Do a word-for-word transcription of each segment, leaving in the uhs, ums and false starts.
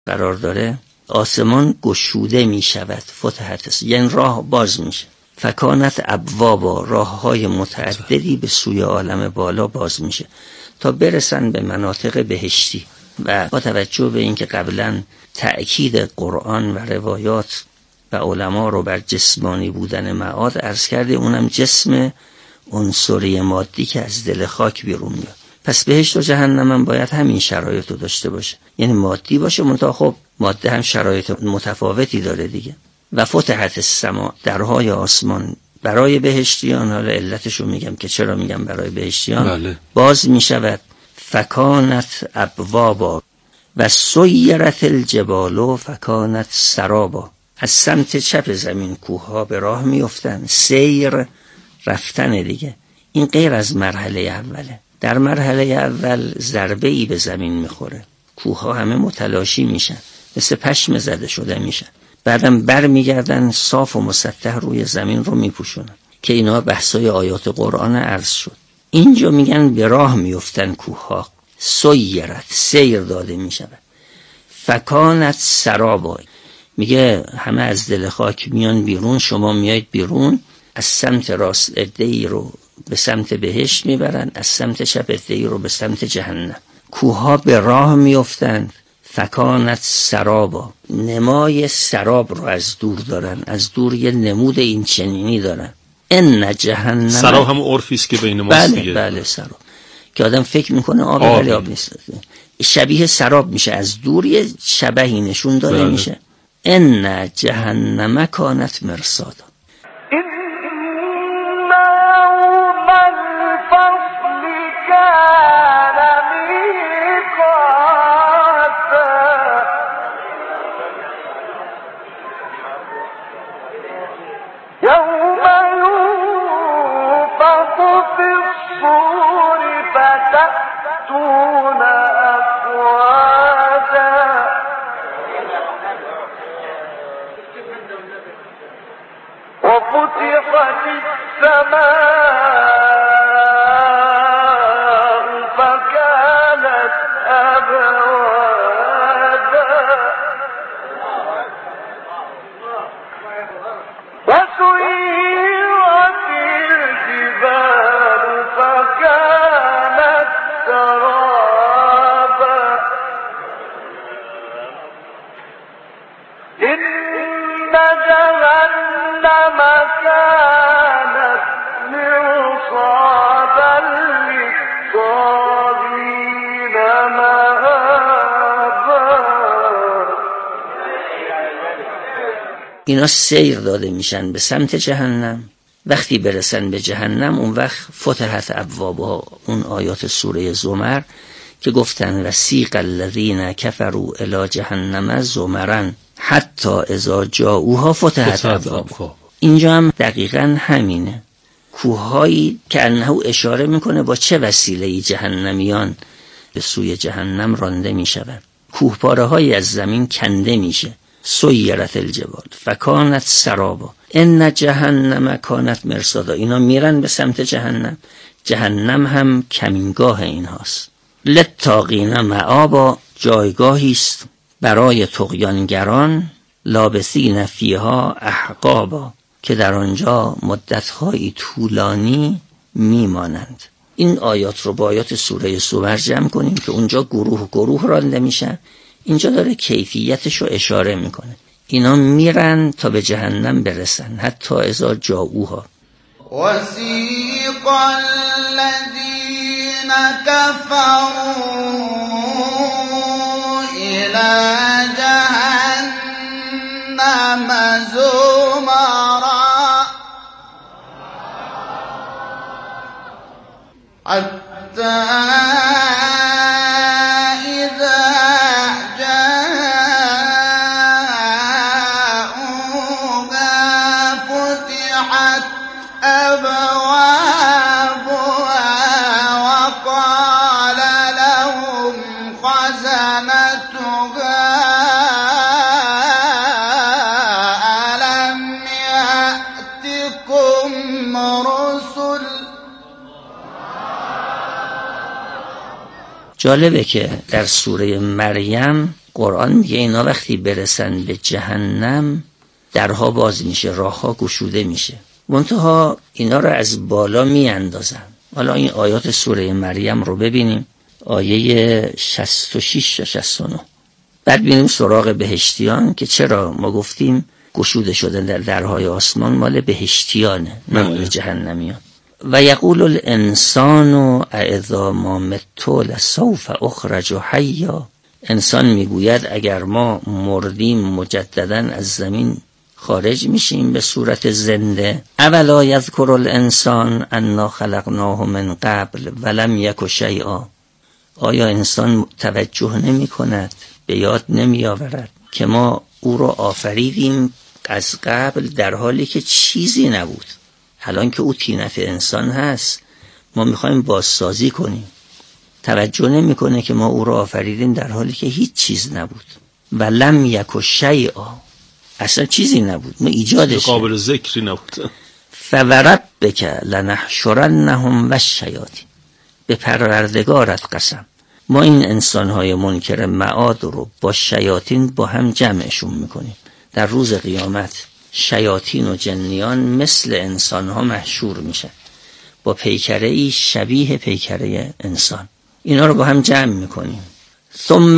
قرار داره، آسمان گشوده می شود، فتحت، یعنی راه باز میشه. فکانت ابوابا، راه های متعددی به سوی عالم بالا باز میشه تا برسن به مناطق بهشتی. و با توجه به اینکه قبلا تأکید قرآن و روایات و علما رو بر جسمانی بودن معاد عرض کرده، اونم جسم عنصری مادی که از دل خاک بیرون میاد. پس بهشت و جهنم هم باید همین شرایط رو داشته باشه، یعنی مادی باشه، منتها خب ماده هم شرایط متفاوتی داره دیگه. و فتحت السما، درهای آسمان برای بهشتیان، حالا علتشو میگم که چرا میگم برای بهشتیان، بله. باز میشود. فکانت ابوابا و سیرت الجبال فکانت سرابا. از سمت چپ زمین کوهها به راه میافتن، سیر رفتن دیگه. این غیر از مرحله اوله. در مرحله اول ضربه ای به زمین میخوره، کوهها همه متلاشی میشن، مثل پشم زده شده میشن، بعدم بر میگردن صاف و مسطح روی زمین رو میپوشونن که اینا بحثای آیات قرآن عرض شد. اینجا میگن به راه میفتن کوهها، سیرت، سیر داده میشود. فکانت سرابا، میگه همه از دل خاک میان بیرون، شما میایید بیرون، از سمت راست عده‌ای رو به سمت بهشت میبرن، از سمت چپ عده‌ای رو به سمت جهنم. کوهها به راه میافتند. فکانت سرابا، نمای سراب رو از دور دارن، از دور یه نمود این چنینی دارن. ان جهنم، سراب هم عرفی است که بین ماست دیگه. بله بله، سراب که آدم فکر میکنه آب ولی آب نیست، شبیه سراب میشه، از دور یه شبهی نشون داده بله. میشه. ان جهنم کانت مرصادا. وفتحت السماء فكانت أبوابا وسيرت الجبال فكانت سرابا إن جهنم كانت مرصادا للطاغين مآبا. اینا سیر داده میشن به سمت جهنم. وقتی برسن به جهنم، اون وقت فتحت ابوابها، اون آیات سوره زمر که گفتن وسیق الذین کفروا الی جهنم زمرا حتی اذا جاءوها فتحت ابوابها. اینجا هم دقیقاً همینه. کوههایی که انه اشاره میکنه با چه وسیله‌ای جهنمیان به سوی جهنم رانده میشوند. کوهپاره های از زمین کنده میشه. سیرت الجبال فکانت سرابا ان جهنم کانت مرصادا. اینا میرن به سمت جهنم، جهنم هم کمینگاه اینهاست. للطاغین مآبا، جایگاهی است برای طغیانگران، لابثین فیها احقابا، که در آنجا مدت‌های طولانی میمانند. این آیات رو با آیات سوره زمر جمع کنیم که اونجا گروه گروه رانده میشن، اینجا داره کیفیتش رو اشاره میکنه. اینا میرن تا به جهنم برسن، حتی اذا جاؤوها. وسیق الذین کفروا إلى جهنم زمرا حتى إذا جاءوها فتحت أبوابها وقال لهم خزنتها ألم يأتكم رسل. جالبه که در سوره مریم قرآن میگه اینا وقتی برسن به جهنم درها باز میشه، راهها گشوده میشه، منتها اینا رو از بالا میاندازن. حالا این آیات سوره مریم رو ببینیم، آیه شصت و شش تا شصت و نه. بعد ببینیم سراغ بهشتیان که چرا ما گفتیم گشوده شدن در درهای آسمان مال بهشتیانه نه مال جهنمیان. و یقول الانسان اذا ما مت لسوف اخرج حیا. انسان میگوید اگر ما مردیم مجددا از زمین خارج میشیم به صورت زنده. اولا یذکر الانسان انا خلقناه من قبل ولم یک شیئا. آیا انسان توجه نمی کند، به یاد نمی آورد که ما او را آفریدیم از قبل در حالی که چیزی نبود؟ الان که او طینت انسان هست ما میخوایم بازسازی کنیم، توجه نمی کنه که ما او را آفریدیم در حالی که هیچ چیز نبود. ولم یک شیئا، اصلا چیزی نبود، ما ایجادش قابل ذکری نبود. فوربک لنحشرنهم والشیاطین. به پروردگارت قسم ما این انسان‌های منکر معاد رو با شیاطین با هم جمعشون میکنیم. در روز قیامت شیاطین و جنیان مثل انسان‌ها محشور میشن با پیکره‌ای شبیه پیکره انسان، اینا رو با هم جمع میکنیم. ثم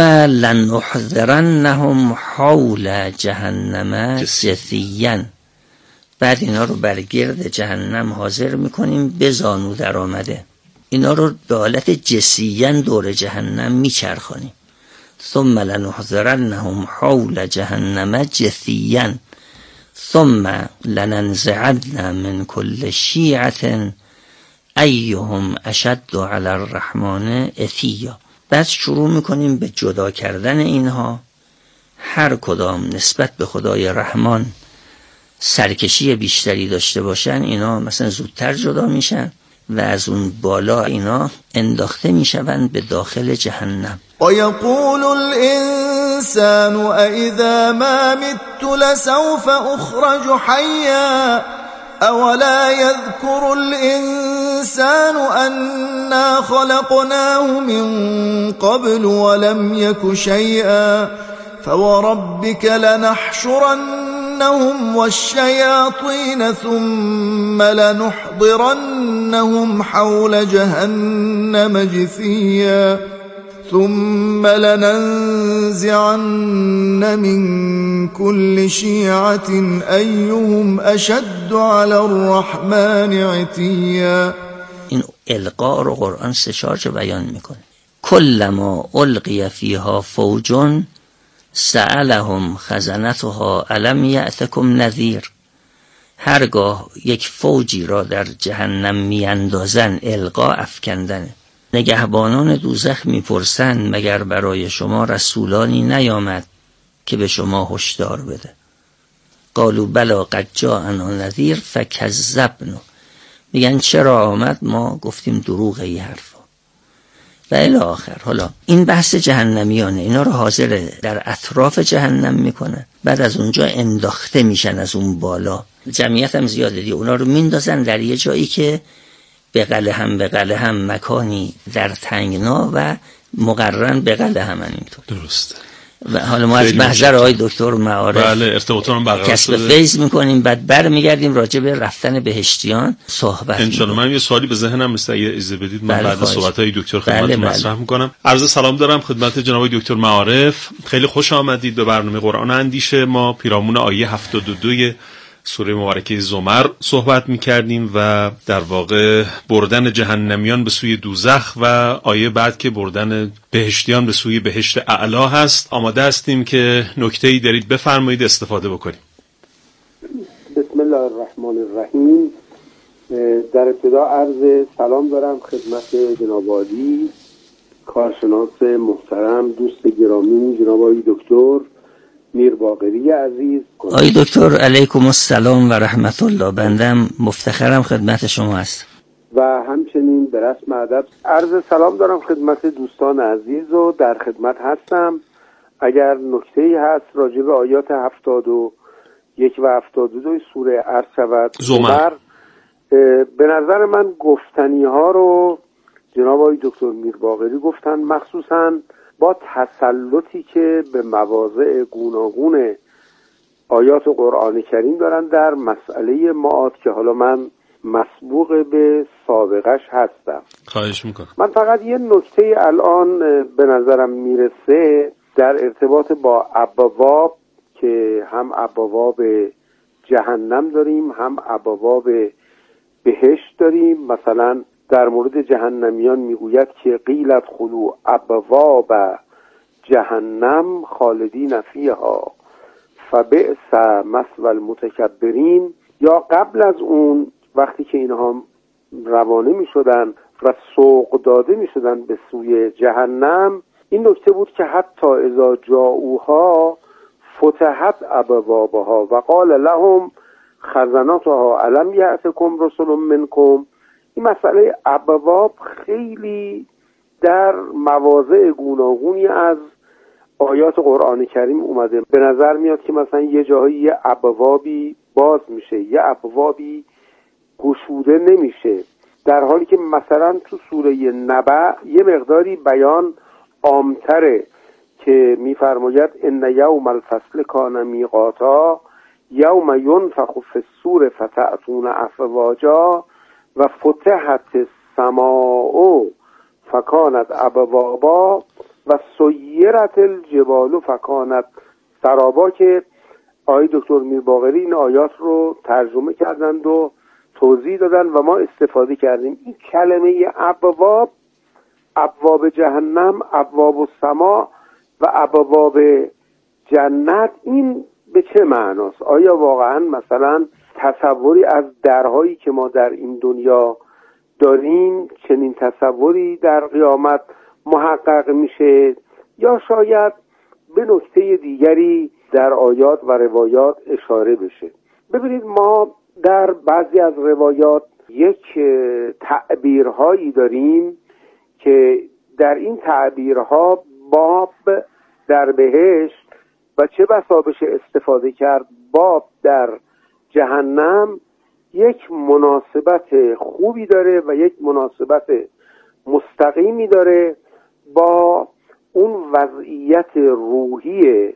لنحضرنهم حول جهنم جثیا. بعد اینا رو بر گرد جهنم حاضر میکنیم به زانو در آمده، اینا رو به حالت جثیا دور جهنم میچرخانیم. ثم لنحضرنهم حول جهنم جثیا ثم لننزعن من كل شیعة ایهم اشد علی الرحمن عتیا. بعد شروع میکنیم به جدا کردن اینها، هر کدام نسبت به خدای رحمان سرکشی بیشتری داشته باشن اینا مثلا زودتر جدا میشن و از اون بالا اینا انداخته میشوند به داخل جهنم. و یقول الانسان اذا ما مت لسوف اخرج حیا اولا يذكر الانسان انا خلقناه من قبل ولم يك شيئا فوربك لنحشرنهم والشياطين ثم لنحضرنهم حول جهنم جثيا ثم لننزعن من كل شيعة أيهم أشد على الرحمن عتيا. این القا رو قرآن سه چارج بیان میکنه. کلما القی فیها فوج سألهم خزنتها الم یأتکم نذیر. هرگاه یک فوجی را در جهنم میاندازن، القا افکندن، نگهبانان دوزخ میپرسند مگر برای شما رسولانی نیامد که به شما هشدار بده؟ قالوا بلا قد جاءنا نذیر فکذبنا. میگن چرا آمد؟ ما گفتیم دروغه ای حرفا و الی آخر. حالا این بحث جهنمیانه، اینا رو حاضر در اطراف جهنم میکنه، بعد از اونجا انداخته میشن از اون بالا، جمعیت هم زیاده دی، اونا رو میندازن در یه جایی که بغل هم بغل هم مکانی در تنگنا و مقرن بغل هم اینطور. درسته. و حالا ما از محضر آقای دکتر معارف بله ارتباطمون برقرار کسب فیض میکنیم، بعد برمیگردیم راجع به رفتن بهشتیان صحبت ان شاء الله. من یه سوالی به ذهنم مثل اگه اجازه بدید من بله بعد از صحبت‌های دکتر خدمت بله مطرح میکنم. عرض سلام دارم خدمت جناب دکتر معارف. خیلی خوش آمدید به برنامه قرآن اندیشه. ما پیرامون آیه هفتاد و دو سوره مبارکه زمر صحبت می‌کردیم و در واقع بردن جهنمیان به سوی دوزخ و آیه بعد که بردن بهشتیان به سوی بهشت اعلی هست. آماده هستیم که نکته‌ای دارید بفرمایید استفاده بکنیم. بسم الله الرحمن الرحیم. در ابتدا عرض سلام دارم خدمت جناب عالی کارشناس محترم دوست گرامی جناب آقای دکتر میر باقری عزیز. آقای دکتر علیکم السلام و رحمت الله. بندم مفتخرم خدمت شما هست و همچنین به رسم ادب عرض سلام دارم خدمت دوستان عزیز و در خدمت هستم. اگر نکته‌ای هست راجع به آیات هفتاد و یک و هفتاد و دو سوره عرض شود زمر، به نظر من گفتنی ها رو جناب آقای دکتر میر باقری گفتن، مخصوصا با تسلطی که به مواضع گوناگون آیات قرآن کریم دارن در مسئله معاد که حالا من مسبوق به سابقش هستم. خواهش میکنم. من فقط یه نکته الان به نظرم میرسه در ارتباط با ابواب که هم ابواب جهنم داریم هم ابواب بهشت داریم. مثلا در مورد جهنمیان میگوید که قیلت خلو ابواب جهنم خالدین فیها فبئس مثوى المتکبرین. یا قبل از اون وقتی که اینها روانه می شدن و سوق داده می شدن به سوی جهنم، این نکته بود که حتی اذا جاؤوها فتحت ابوابها و قال لهم خزناتها الم یأتکم رسل منکم. این مسئله ابواب خیلی در مواضع گوناگونی از آیات قرآن کریم اومده. به نظر میاد که مثلا یه جاهایی یه ابوابی باز میشه، یه ابوابی گشوده نمیشه، در حالی که مثلا تو سوره نبأ یه مقداری بیان عامتره که میفرماید ان یوم الفصل کان میقاتا یوم ینفخ فی الصور فتأتون افواجا و فتحت السماء فکانت ابوابا و سیرت الجبال فکانت سرابا، که آقای دکتر میرباقری این آیات رو ترجمه کردند و توضیح دادن و ما استفاده کردیم. این کلمه ابواب، ابواب جهنم، ابواب السما و ابواب جنت، این به چه معناست؟ آیا واقعا مثلا تصوری از درهایی که ما در این دنیا داریم چنین تصوری در قیامت محقق میشه، یا شاید به نکته دیگری در آیات و روایات اشاره بشه؟ ببینید ما در بعضی از روایات یک تعبیرهایی داریم که در این تعبیرها باب در بهشت و چه بسا بشه استفاده کرد باب در جهنم یک مناسبت خوبی داره و یک مناسبت مستقیمی داره با اون وضعیت روحی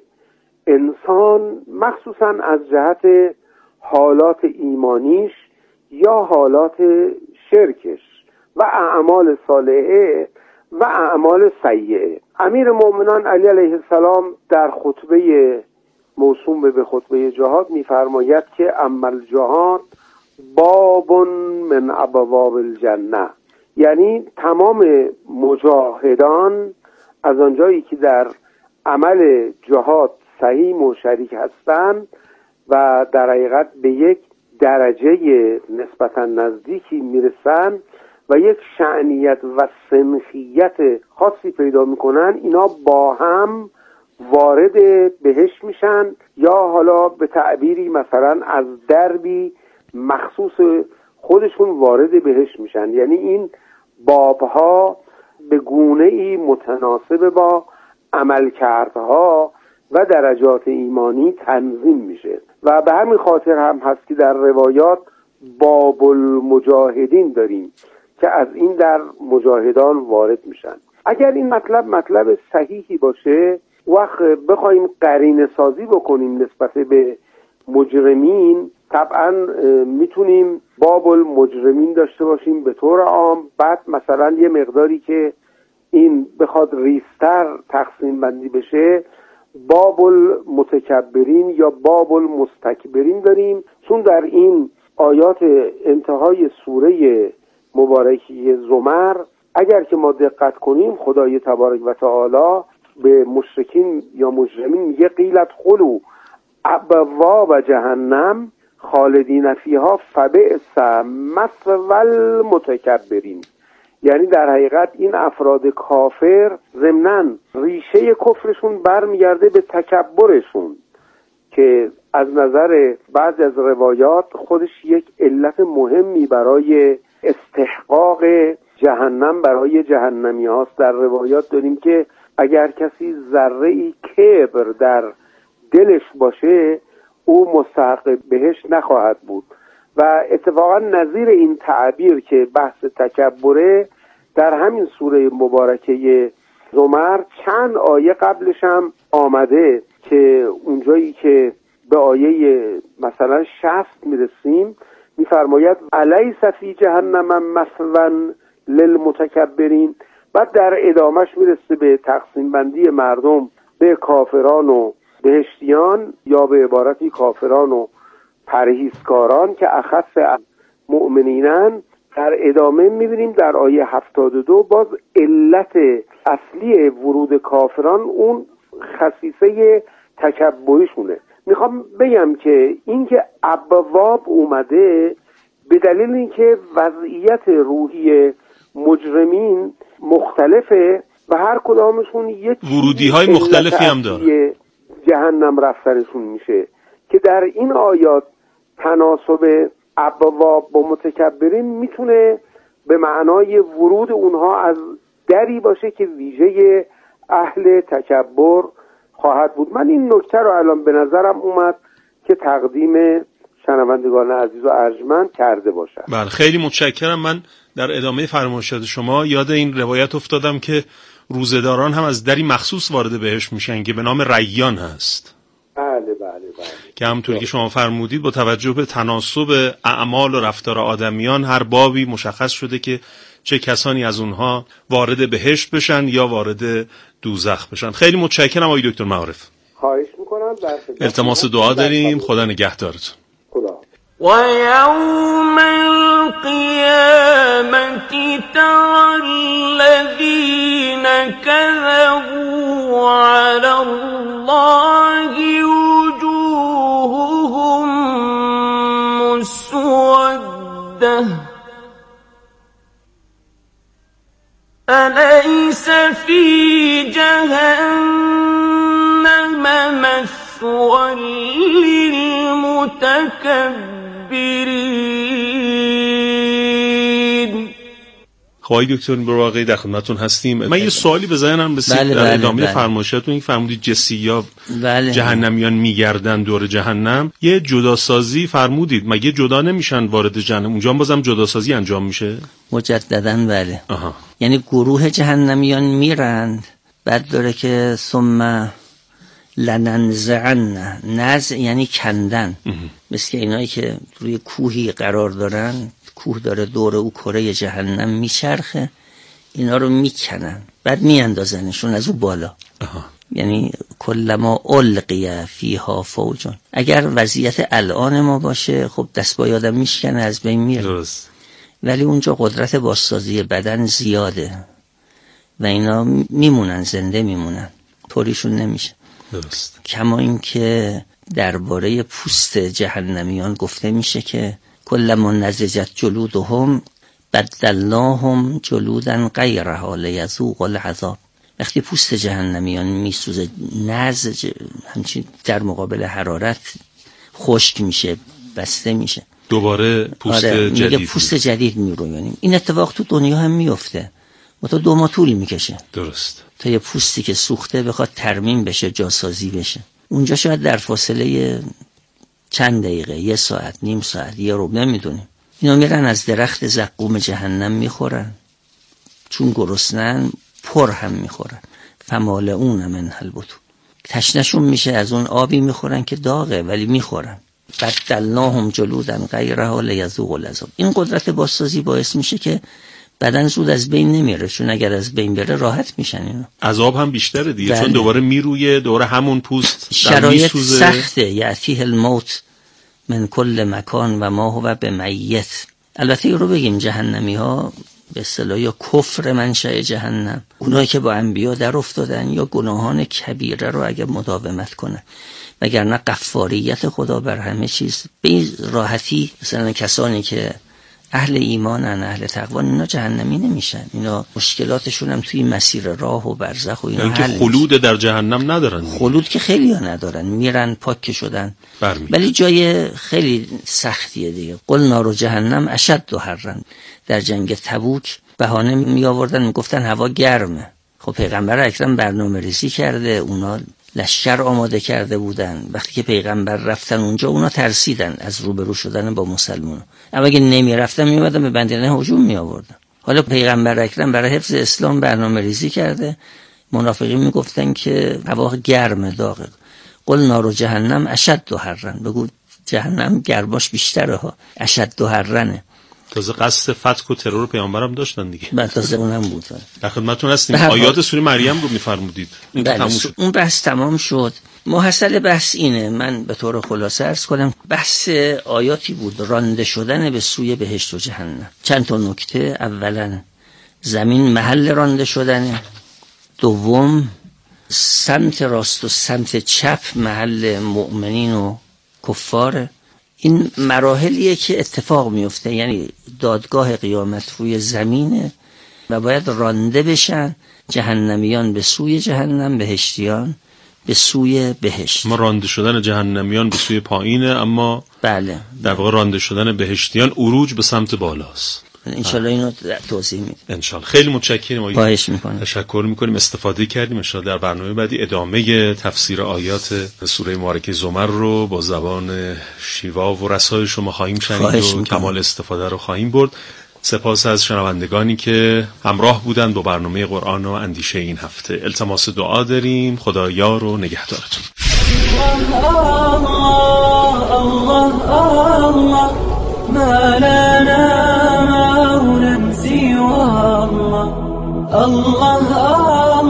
انسان، مخصوصا از جهت حالات ایمانیش یا حالات شرکش و اعمال صالحه و اعمال سیئه. امیر مومنان علی علیه السلام در خطبه موسوم به خطبه جهاد میفرماید که اما الجهاد باب من ابواب الجنه، یعنی تمام مجاهدان از آنجایی که در عمل جهاد سهیم و شریک هستند و در حقیقت به یک درجه نسبتا نزدیکی میرسن و یک شأنیت و سنخیت خاصی پیدا میکنن، اینا با هم وارد بهشت میشن یا حالا به تعبیری مثلا از دربی مخصوص خودشون وارد بهشت میشن. یعنی این بابها به گونه‌ای متناسب با عملکردها و درجات ایمانی تنظیم میشه و به همین خاطر هم هست که در روایات باب المجاهدین داریم که از این در مجاهدان وارد میشن. اگر این مطلب مطلب صحیحی باشه، وقت بخوایم قرینه سازی بکنیم نسبت به مجرمین، طبعا میتونیم باب المجرمین داشته باشیم به طور عام، بعد مثلا یه مقداری که این بخواد ریستر تقسیم بندی بشه باب المتکبرین یا باب المستکبرین داریم، چون در این آیات انتهای سوره مبارکی زمر اگر که ما دقت کنیم خدای تبارک و تعالی به مشرکین یا مجرمین میگه قیلت خلو ابواب جهنم خالدین فیها فبئس مثوى المتکبرین. یعنی در حقیقت این افراد کافر ضمناً ریشه کفرشون برمیگرده به تکبرشون که از نظر بعضی از روایات خودش یک علت مهمی برای استحقاق جهنم برای جهنمی هاست. در روایات داریم که اگر کسی ذره‌ای کبر در دلش باشه او مستحق بهشت نخواهد بود و اتفاقا نظیر این تعبیر که بحث تکبره در همین سوره مبارکه زمر چند آیه قبلش هم آمده که اونجایی که به آیه مثلا شصت میرسیم میفرماید الیس فی جهنم مثوی للمتکبرین. بعد در ادامهش میرسه به تقسیم بندی مردم به کافران و بهشتیان، یا به عبارتی کافران و پرهیزکاران که اخص مؤمنینن. در ادامه میبینیم در آیه هفتاد و دو باز علت اصلی ورود کافران اون خصیصه تکبریشونه. میخوام بگم که اینکه ابواب اومده به دلیل اینکه وضعیت روحی مجرمین مختلفه و هر کدامشون یک ورودی های مختلفی هم داره، جهنم رفتنشون میشه که در این آیات تناسب ابواب با متکبرین میتونه به معنای ورود اونها از دری باشه که ویژه اهل تکبر خواهد بود. من این نکته رو الان به نظرم اومد که تقدیم شنوندگان عزیز و ارجمند کرده باشم. بله، خیلی متشکرم. من در ادامه فرمایشات شما یاد این روایت افتادم که روزه‌داران هم از دری مخصوص وارد بهشت میشن که به نام ریان هست. بله بله بله. که همونطوری که شما فرمودید با توجه به تناسب اعمال و رفتار آدمیان هر بابی مشخص شده که چه کسانی از اونها وارد بهشت بشن یا وارد دوزخ بشن. خیلی متشکرم آقای دکتر معارف. خواهش میکنم. التماس دعا داریم. خدا نگهدارتون. خدا. ويوم القيامة ترى الذين كذبوا على الله وجوههم مسودة أليس في جهنم مثوى للمتكبرين. خواهی دکتر براقی در خدمتتون هستیم. من یه سوالی به ذهنم رسید بله در بله ادامه بله. فرمایشاتون. این فرمودید جسیا بله. جهنمیان میگردن دور جهنم، یه جداسازی فرمودید، مگه جدا نمیشن وارد جهنم؟ اونجا هم بازم جداسازی انجام میشه؟ مجدداً بله. آها. یعنی گروه جهنمیان میرند، بعد داره که ثم لننزعن، نزع یعنی کندن، مثل اینایی که روی کوهی قرار دارن، کوه داره دور او کره جهنم میچرخه، اینا رو میکنن بعد میاندازنشون از او بالا. آها. یعنی کلما القی فیها فوجون. اگر وضعیت الان ما باشه خب دست با یادم میشکنه از بین میره. درست. ولی اونجا قدرت بازسازی بدن زیاده و اینا میمونن، زنده میمونن، طوریشون نمیشه. درست. کما این که درباره پوست جهنمیان گفته میشه که کلما نضجت جلودهم بدلناهم جلودا غیرها لیذوقوا العذاب. وقتی پوست جهنمیان میسوزه، نضج همچین در مقابل حرارت خشک میشه، بسته میشه، دوباره پوست آره، جدید میگه پوست جدید میرویانیم. این اتفاق تو دنیا هم میفته، تا دو ماه طول میکشه. درست. تا یه پوستی که سوخته بخواد ترمیم بشه، جاسازی بشه. اونجا شاید در فاصله چند دقیقه، یه ساعت، نیم ساعت، یه رو نمیدونیم، اینا میرن از درخت زقوم جهنم میخورن، چون گرسنن پر هم میخورن. فمالئون منها البطون، تشنشون میشه از اون آبی میخورن که داغه ولی میخورن. بدلناهم جلودا غیرها لیذوقوا العذاب. این قدرت بازسازی باعث میشه که بدن زود از بین نمیره، چون اگر از بین بره راحت میشن اینا. عذاب هم بیشتره دیگه. بله. چون دوباره میرویه، دوباره همون پوست شرایط سخته. یأتیه الموت من کل مکان و ما هو بمیت. البته این رو بگیم جهنمی ها به اصطلاح یا کفر منشأ جهنم، اونایی که با انبیا در افتادن یا گناهان کبیره رو اگه مداومت کنن، وگرنه غفاریت خدا بر همه چیز. به راحتی مثلا کسانی که اهل ایمانن، اهل تقوا، اینا جهنمی نمیشن. اینا مشکلاتشون هم توی مسیر راه و برزخ و اینا یعنی حل که خلود در جهنم ندارن. خلود که خیلی ها ندارن، میرن پاک که شدن برمی. ولی جای خیلی سختیه دیگه. قل نار جهنم اشد حرا. در جنگ تبوک بهانه می آوردن، میگفتن هوا گرمه. خب پیغمبر اکرم برنامه ریزی کرده، اونا لشکر آماده کرده بودن. وقتی که پیغمبر رفتن اونجا، اونا ترسیدن از روبرو شدن با مسلمان. اما اگه نمی رفتن می اومدن به بندیانه هجوم می آوردن. حالا پیغمبر اکرم برای حفظ اسلام برنامه ریزی کرده، منافقین میگفتن که هوا گرم داغه. قل نار جهنم اشد حرا، بگو جهنم گرماش بیشتره ها، اشد حرنه. تازه قصد فتک و ترور پیامبرم داشتن دیگه. بعد تازه اونم بود. در خدمتتون هستیم. آیات سوره مریم رو میفرمودید. بله اون بحث تمام شد. محصل بحث اینه، من به طور خلاصه عرض کنم، بحث آیاتی بود رانده شدن به سوی بهشت و جهنم. چند تا نکته. اولا زمین محل رانده شدنه. دوم سمت راست و سمت چپ محل مؤمنین و کفاره. این مراحلیه که اتفاق میفته، یعنی دادگاه قیامت روی زمینه و باید رانده بشن جهنمیان به سوی جهنم، بهشتیان به سوی بهشت. ما رانده شدن جهنمیان به سوی پایینه، اما بله در واقع رانده شدن بهشتیان عروج به سمت بالاست. انشالله اینو توضیح میدیم. انشالله. خیلی متشکرم. خواهش میکنم. تشکر میکنیم، استفاده کردیم. انشالله در برنامه بعدی ادامه تفسیر آیات سوره مبارکه زمر رو با زبان شیوا و رسای شما خواهیم شنید و کمال استفاده رو خواهیم برد. سپاس از شنوندگانی که همراه بودند با برنامه قرآن و اندیشه این هفته. التماس دعا داریم. خدا یار و نگهدارتون. الله الله الله ما لنا مولى سوى الله. الله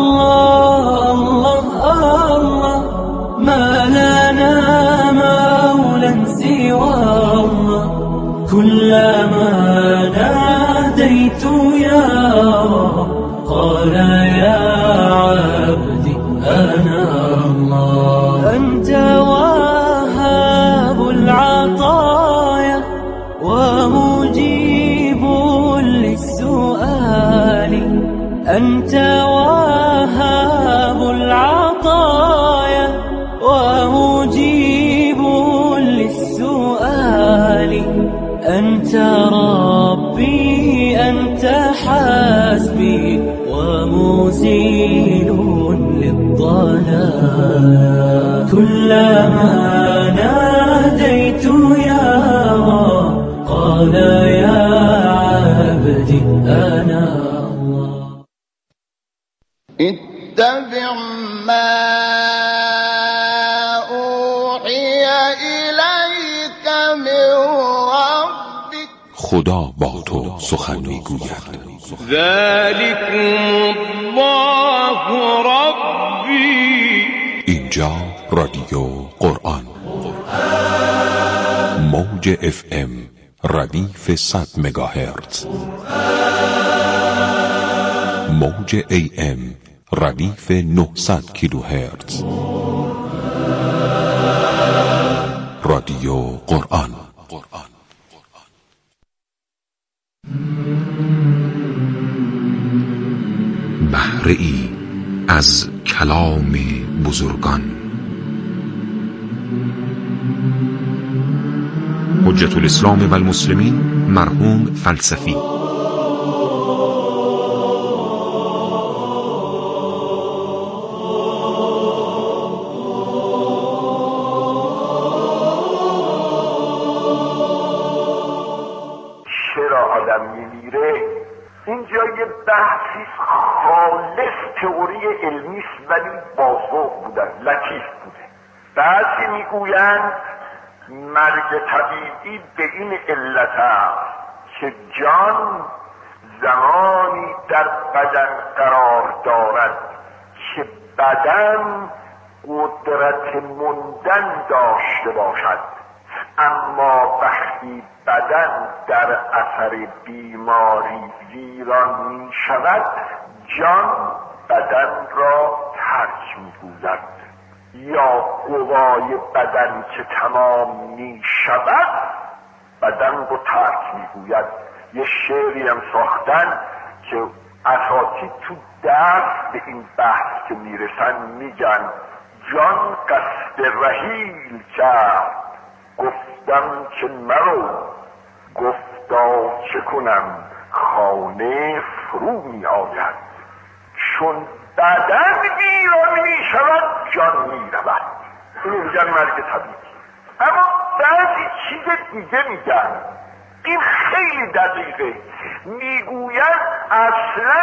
الله الله ما لنا مولى سوى الله. كلما ناديت يا رب قال يا عبدي أنا الله. أنت وهاب العطايا ومجيب للسؤال. أنت وهاب العطايا ومجيب للسؤال. أنت ربي أنت حسبي ومزيل للضلال. كلما ناديت يا رب قال يا عبدي أنا الله. اتبع ما أوحي إليك من ربك. خدا با تو سخن میگوید. ذلكم الله ربی. اینجا رادیو قرآن، موج اف ام ردیف صد مگاهرتز، موج ای ام ردیف نهصد کیلوهرتز. رادیو قرآن. بهره ای از کلام بزرگان. حجت الاسلام و المسلمین مرحوم فلسفی. چرا آدم میمیره؟ اینجا یه بحثی خالص تئوری علمیست ولی بازوق بودن، لطیف بوده. بعضی میگویند مرگ طبیعی به این علت است که جان زمانی در بدن قرار دارد که بدن قدرت موندن داشته باشد، اما وقتی بدن در اثر بیماری ویران می شود جان بدن را ترک می گوید، یا قوای بدن که تمام می شود بدن رو ترک می گوید. یه شعری هم ساختن که اساتید تو درس به این بحث که می رسن میگن جان قصد رحیل کرد، گفتم که مرو، گفتا چه کنم خانه فرو می آید. چون بدن ویران می شود جان می رود. اینو میگن مرگ طبیعی. اما بعضی چیز دیگه میگن، این خیلی دقیقه، میگوین اصلا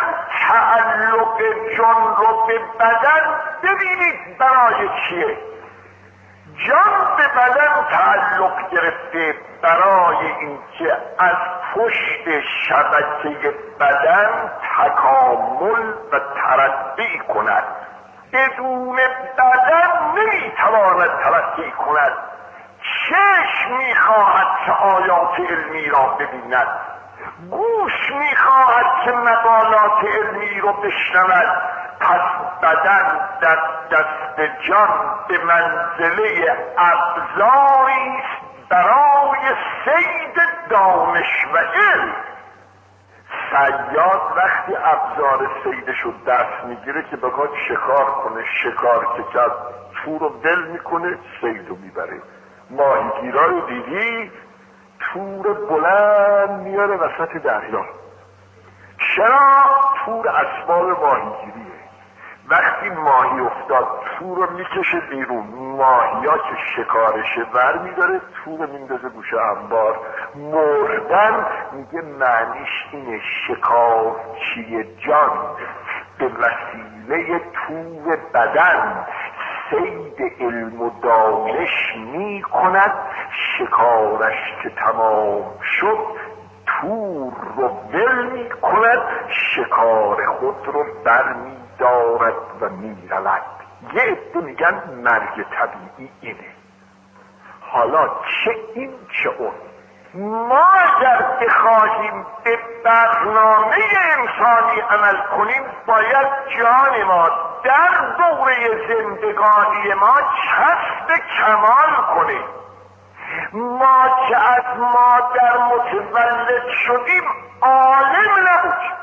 تعلق جان رو به بدن ببینید برای چیه. جان به بدن تعلق گرفته برای اینکه از پشت شبکه بدن تکامل و ترقی کند. بدون بدن نمیتواند ترقی کند. چشم میخواهد که آیات علمی را ببیند، گوش میخواهد که مقالات علمی را بشنود. پس بدن در دست جان به منزله ابزاری است برای صید دانش و علم. صیاد وقتی ابزار صیدش رو دست میگیره که بخواد شکار کنه، شکار که کرد تور رو دل میکنه، صید رو میبره. ماهیگیرا رو دیدی تور بلند میاره وسط دریا. چرا؟ تور اسباب ماهیگیریه. وقتی ماهی افتاد تور رو میکشه بیرون، ماهی ها که شکارشه بر میداره، تور رو میندازه گوشه انبار. مردن میگه معنیش اینه شکارچی جان به وسیله تور بدن صید علم و دانش می کند. شکارش که تمام شد تور رو ول می کند، شکار خود رو بر می دارد و می رود. یه عده میگن مرگ طبیعی اینه. حالا چه این چه اون، ما اگر بخواهیم به برنامه انسانی عمل کنیم باید جان ما در دوره زندگانی ما کسب کمال کنیم. ما که از مادر متولد شدیم عالم نبودیم.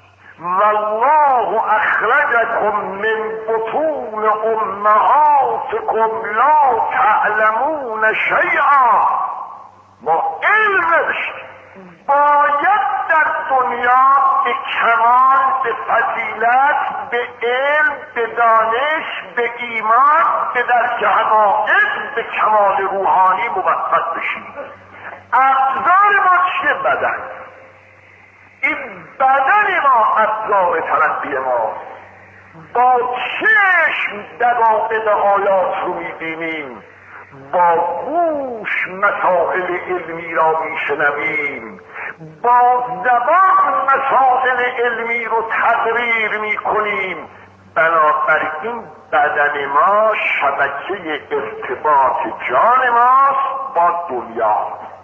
والله اخرجکم من بطون امهاتکم لا تعلمون شیئا. ما علم نداشتیم. باید در دنیا به کمال، به فضیلت، به علم، به دانش، به ایمان، به درک حقایق، به کمال روحانی موفق بشیم. ابزار ما چیه؟ بدن. این بدن ما ابزار ترقی ما. با چشم دقایق آیات رو میبینیم، با گوش مسائل علمی را میشنویم، با زبان مسائل علمی رو تقریر میکنیم. بنابراین بدن ما شبکه ارتباط جان ماست با دنیا.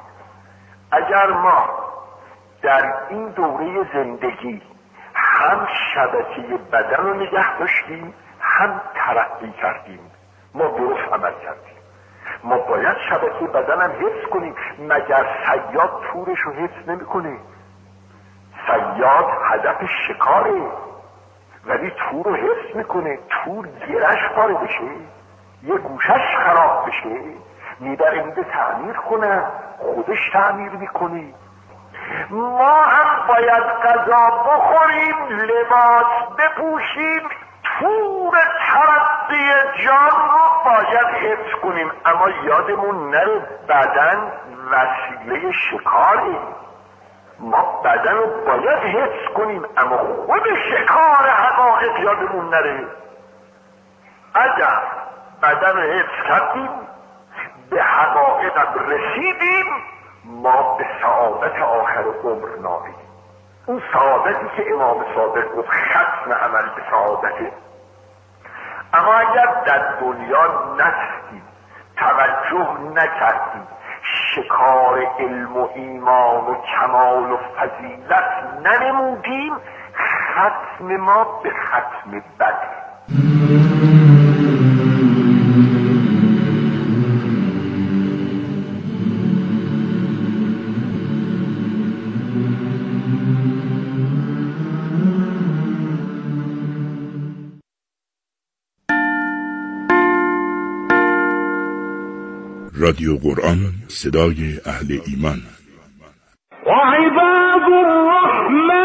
اگر ما در این دوره زندگی هم شبکه بدن رو نگه داشتیم هم ترقی کردیم، ما درست عمل کردیم. ما باید شبکه بدن هم حفظ کنیم. مگر صیاد تورش رو حفظ نمی کنه؟ صیاد هدف شکاره ولی تور رو حفظ میکنه. تور گیرش پاره بشه، یه گوشش خراب بشه، میبره میده تعمیر کنه، خودش تعمیر میکنه. ما هم باید غذا بخوریم، لباس بپوشیم، تور ترقی جان رو باید حفظ کنیم. اما یادمون نره بدن وسیله شکاری. ما بدن رو باید حفظ کنیم اما خود شکار حقایق یادمون نره. اگر بدن رو حفظ کردیم، به حقایق رسیدیم، ما به سعادت آخر عمر نالیم. اون سعادتی که امام صادق گفت ختم عمل به سعادته. اما اگر در دنیا نستیم، توجه نکردیم، شکار علم و ایمان و کمال و فضیلت ننمودیم، ختم ما به ختم بده. رادیو قرآن، صدای اهل ایمان. و عباد الرحمن